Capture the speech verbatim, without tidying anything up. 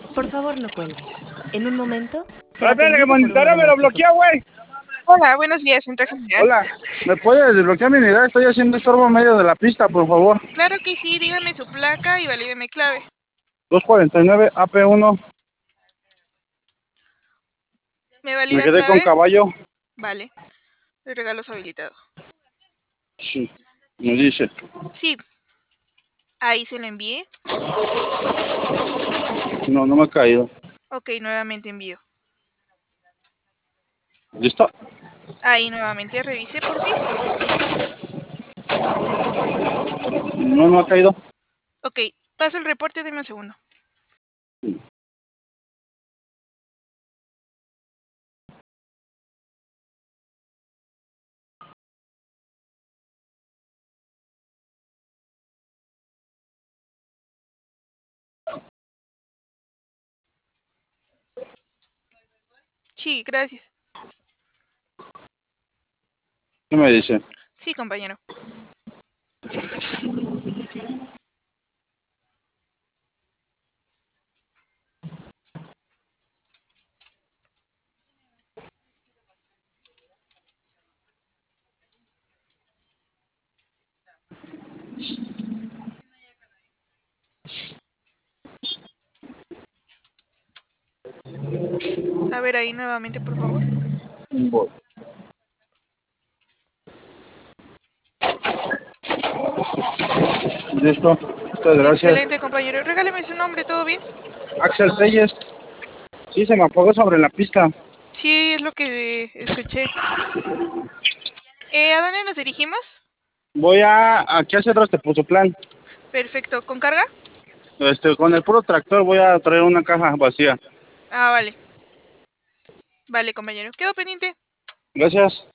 Por favor, no cuelgue. En un momento, será Espérate, que atendido por uno monitorea de me lo nuestros bloquea, güey. Hola, buenos días, Centro General. Hola, ¿me puede desbloquear mi unidad? Estoy haciendo estorbo en medio de la pista, por favor. Claro que sí, dígame su placa y valídeme clave. dos cuarenta y nueve A P uno. ¿Me Me valida quedé con clave? caballo. Vale. El regalo es habilitado. Sí, me dice. Sí. Ahí se lo envié. No, no me ha caído. Ok, nuevamente envío. ¿Listo? Ahí nuevamente revise, porfis. No, no ha caído. Ok, paso el reporte, deme un segundo. Sí, gracias. ¿Qué me dice? Sí, compañero. A ver ahí nuevamente, por favor. Voy. Listo. Muchas gracias. Excelente, compañero. Regáleme su nombre, ¿todo bien? Axel Telles. Sí, se me apagó sobre la pista. Sí, es lo que escuché. Eh, ¿a dónde nos dirigimos? Voy a... Aquí hacia atrás te puso plan. Perfecto. ¿Con carga? Este, con el puro tractor voy a traer una caja vacía. Ah, vale. Vale, compañero. Quedo pendiente. Gracias.